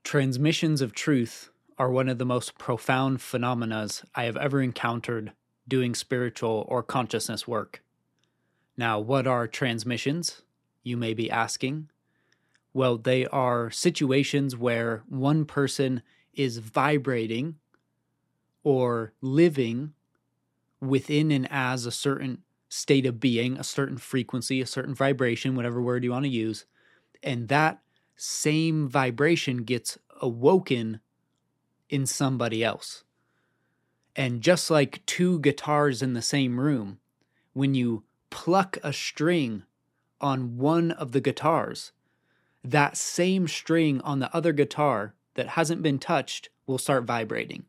Transmissions of truth are one of the most profound phenomena I have ever encountered doing spiritual or consciousness work. Now, what are transmissions? You may be asking. Well, they are situations where one person is vibrating or living within and as a certain state of being, a certain frequency, a certain vibration, whatever word you want to use, and that same vibration gets awoken in somebody else. And just like two guitars in the same room, when you pluck a string on one of the guitars, that same string on the other guitar that hasn't been touched will start vibrating.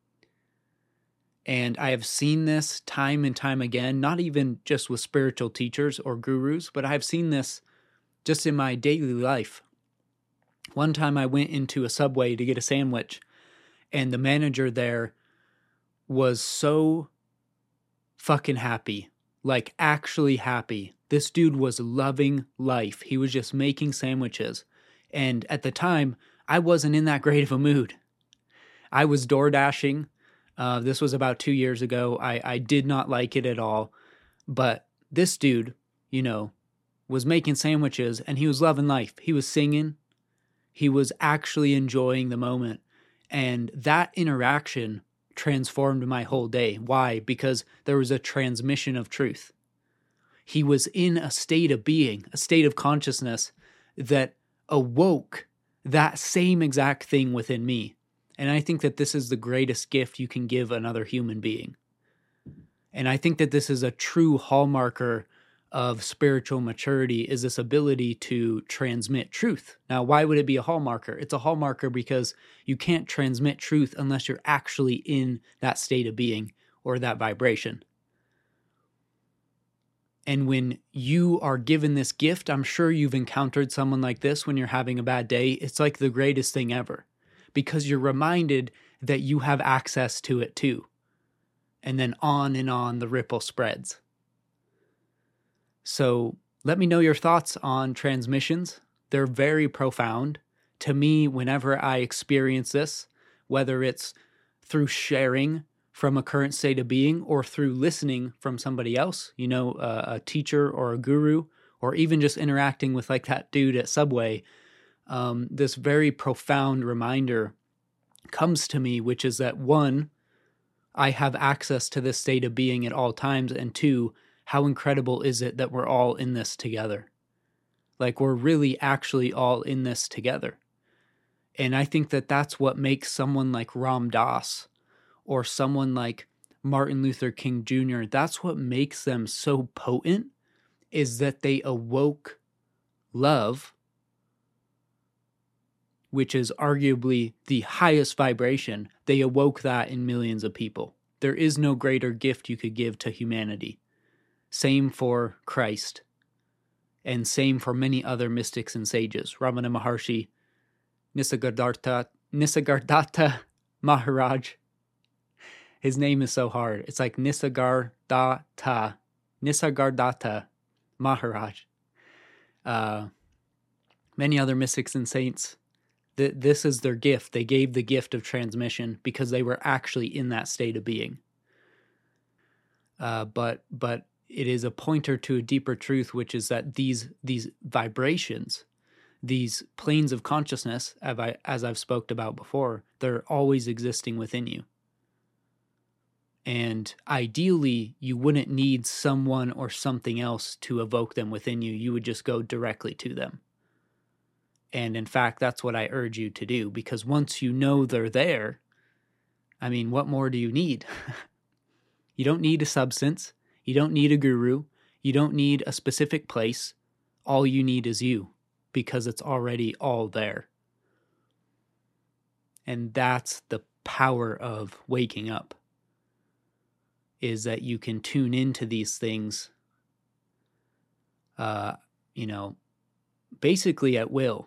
And I have seen this time and time again, not even just with spiritual teachers or gurus, but I've seen this just in my daily life. One time I went into a Subway to get a sandwich, and the manager there was so fucking happy, like actually happy. This dude was loving life. He was just making sandwiches. And at the time, I wasn't in that great of a mood. I was door dashing. This was about 2 years ago. I did not like it at all. But this dude, was making sandwiches and he was loving life. He was singing. He was actually enjoying the moment. And that interaction transformed my whole day. Why? Because there was a transmission of truth. He was in a state of being, a state of consciousness that awoke that same exact thing within me. And I think that this is the greatest gift you can give another human being. And I think that this is a true hallmarker of spiritual maturity, is this ability to transmit truth. Now, why would it be a hallmarker? It's a hallmarker because you can't transmit truth unless you're actually in that state of being or that vibration. And when you are given this gift, I'm sure you've encountered someone like this when you're having a bad day. It's like the greatest thing ever because you're reminded that you have access to it too. And then on the ripple spreads. So let me know your thoughts on transmissions. They're very profound. To me, whenever I experience this, whether it's through sharing from a current state of being or through listening from somebody else, a teacher or a guru, or even just interacting with like that dude at Subway, this very profound reminder comes to me, which is that one, I have access to this state of being at all times, and two, how incredible is it that we're all in this together? Like we're really actually all in this together. And I think that that's what makes someone like Ram Dass or someone like Martin Luther King Jr., that's what makes them so potent, is that they awoke love, which is arguably the highest vibration. They awoke that in millions of people. There is no greater gift you could give to humanity. Same for Christ, and same for many other mystics and sages. Ramana Maharshi, Nisargadatta Maharaj. His name is so hard. It's like Nisargadatta Maharaj. Many other mystics and saints. This is their gift. They gave the gift of transmission because they were actually in that state of being. But it is a pointer to a deeper truth, which is that these vibrations, these planes of consciousness, as I've spoke about before, they're always existing within you. And ideally, you wouldn't need someone or something else to evoke them within you. You would just go directly to them. And in fact, that's what I urge you to do, because once you know they're there, what more do you need? You don't need a substance. You don't need a guru. You don't need a specific place. All you need is you, because it's already all there. And that's the power of waking up, is that you can tune into these things, basically at will.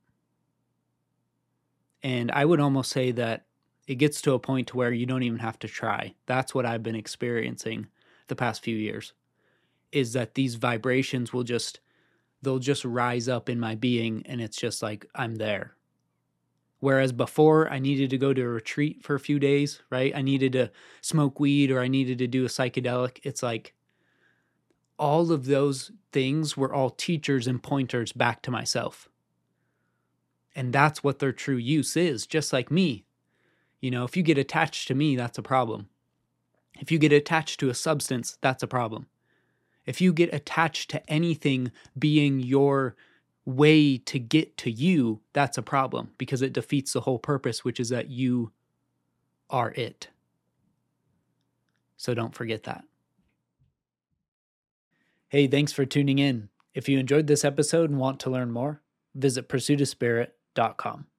And I would almost say that it gets to a point to where you don't even have to try. That's what I've been experiencing the past few years, is that these vibrations they'll just rise up in my being, and it's just like I'm there. Whereas before, I needed to go to a retreat for a few days, right? I needed to smoke weed or I needed to do a psychedelic. It's like all of those things were all teachers and pointers back to myself. And that's what their true use is, just like me. You know, if you get attached to me, that's a problem. If you get attached to a substance, that's a problem. If you get attached to anything being your way to get to you, that's a problem because it defeats the whole purpose, which is that you are it. So don't forget that. Hey, thanks for tuning in. If you enjoyed this episode and want to learn more, visit pursuitofspirit.com.